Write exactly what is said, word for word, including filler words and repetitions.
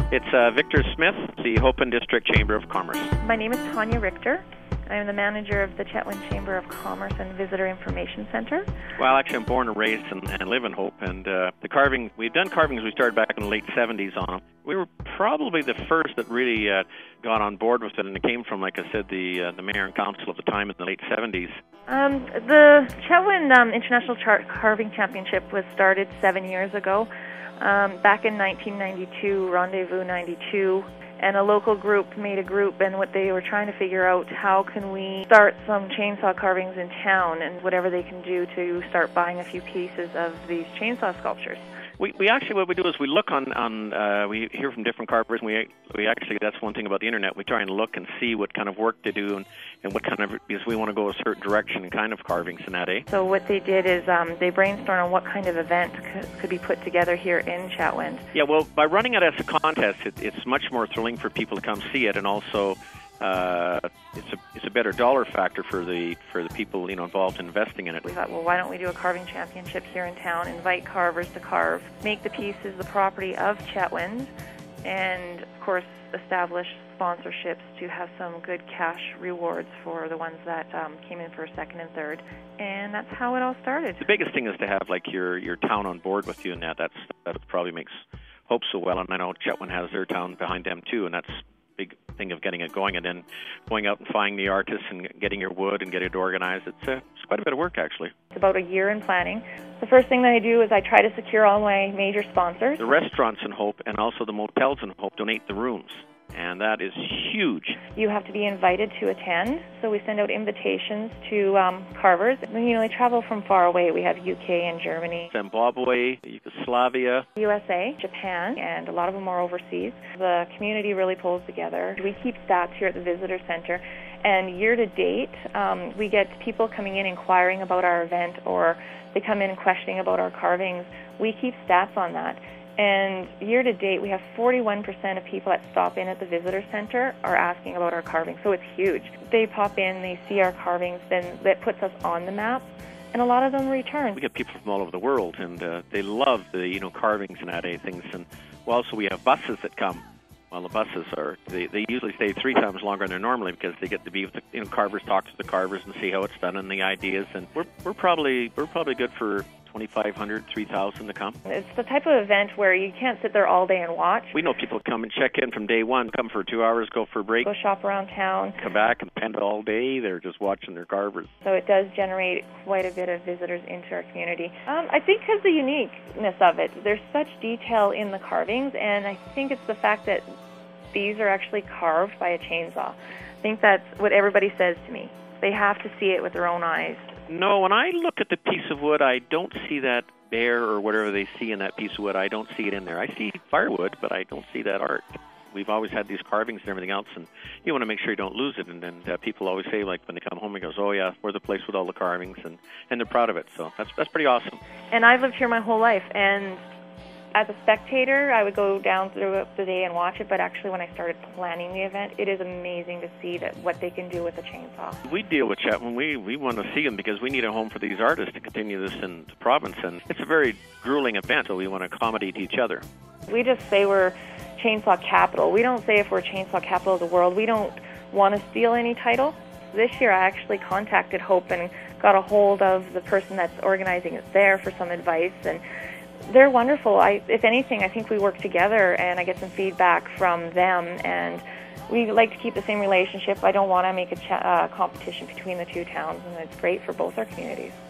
It's uh, Victor Smith, the Hope and District Chamber of Commerce. My name is Tanya Richter. I'm the manager of the Chetwynd Chamber of Commerce and Visitor Information Center. Well, actually, I'm born and raised and, and live in Hope. And uh, the carving, we've done carvings we started back in the late seventies on them. We were probably the first that really uh, got on board with it, and it came from, like I said, the uh, the mayor and council at the time in the late seventies. Um, the Chetwynd um, International Char- Carving Championship was started seven years ago. Um, back in nineteen ninety-two, Rendezvous ninety-two, and a local group made a group, and what they were trying to figure out, how can we start some chainsaw carvings in town, and whatever they can do to start buying a few pieces of these chainsaw sculptures. We we actually, what we do is we look on, on uh, we hear from different carvers, and we we actually, that's one thing about the internet, we try and look and see what kind of work they do, and, and what kind of, because we want to go a certain direction and kind of carvings in that, eh? So what they did is um, they brainstormed on what kind of event could, could be put together here in Chetwynd. Yeah, well, by running it as a contest, it, it's much more thrilling for people to come see it, and also uh, it's a it's a better dollar factor for the for the people, you know, involved in investing in it. We thought, well, why don't we do a carving championship here in town, invite carvers to carve, make the pieces the property of Chetwynd, and of course establish sponsorships to have some good cash rewards for the ones that um, came in for second and third, and that's how it all started. The biggest thing is to have like your your town on board with you, and that that's that probably makes Hope so well, and I know Chetwynd has their town behind them too, and that's big thing of getting it going, and then going out and finding the artists and getting your wood and getting it organized. It's, uh, it's quite a bit of work, actually. It's about a year in planning. The first thing that I do is I try to secure all my major sponsors. The restaurants in Hope and also the motels in Hope donate the rooms, and that is huge. You have to be invited to attend, so we send out invitations to um, carvers. You know, they travel from far away. We have U K and Germany, Zimbabwe, Yugoslavia, U S A, Japan, and a lot of them are overseas. The community really pulls together. We keep stats here at the Visitor Center, and year to date, um, we get people coming in inquiring about our event, or they come in questioning about our carvings. We keep stats on that. And year to date, we have forty-one percent of people that stop in at the Visitor Center are asking about our carvings, so it's huge. They pop in, they see our carvings, then that puts us on the map, and a lot of them return. We get people from all over the world, and uh, they love the, you know, carvings and that eh, things. And also we have buses that come. Well, the buses are, they, they usually stay three times longer than normally because they get to be with the, you know, carvers, talk to the carvers and see how it's done and the ideas. And we're we're probably we're probably good for twenty-five hundred, three thousand to come. It's the type of event where you can't sit there all day and watch. We know people come and check in from day one, come for two hours, go for a break, go shop around town, come back and spend all day. They're just watching their carvers. So it does generate quite a bit of visitors into our community. Um, I think because the uniqueness of it, there's such detail in the carvings, and I think it's the fact that these are actually carved by a chainsaw. I think that's what everybody says to me. They have to see it with their own eyes. No, when I look at the piece of wood, I don't see that bear or whatever they see in that piece of wood. I don't see it in there. I see firewood, but I don't see that art. We've always had these carvings and everything else, and you want to make sure you don't lose it. And then uh, people always say, like, when they come home, it goes, oh, yeah, we're the place with all the carvings, and, and they're proud of it. So that's that's pretty awesome. And I've lived here my whole life, and as a spectator, I would go down throughout the day and watch it, but actually when I started planning the event, it is amazing to see that what they can do with a chainsaw. We deal with Chetwynd. We, we want to see them because we need a home for these artists to continue this in the province, and it's a very grueling event, so we want to accommodate each other. We just say we're chainsaw capital. We don't say if we're chainsaw capital of the world. We don't want to steal any title. This year I actually contacted Hope and got a hold of the person that's organizing it there for some advice, and they're wonderful. I, if anything, I think we work together, and I get some feedback from them, and we like to keep the same relationship. I don't want to make a ch- uh, competition between the two towns, and it's great for both our communities.